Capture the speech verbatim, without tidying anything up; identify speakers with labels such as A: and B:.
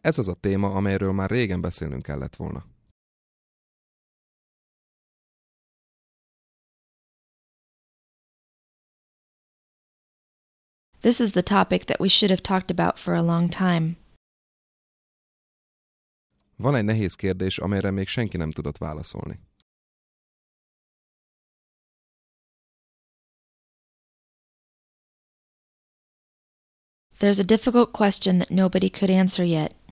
A: Ez az a téma, amelyről már régen beszélnünk kellett volna.
B: This is the topic that we should have talked about for a long time.
A: Van egy nehéz kérdés, amelyre még senki nem tudott válaszolni.
B: There's a difficult question that nobody could answer yet.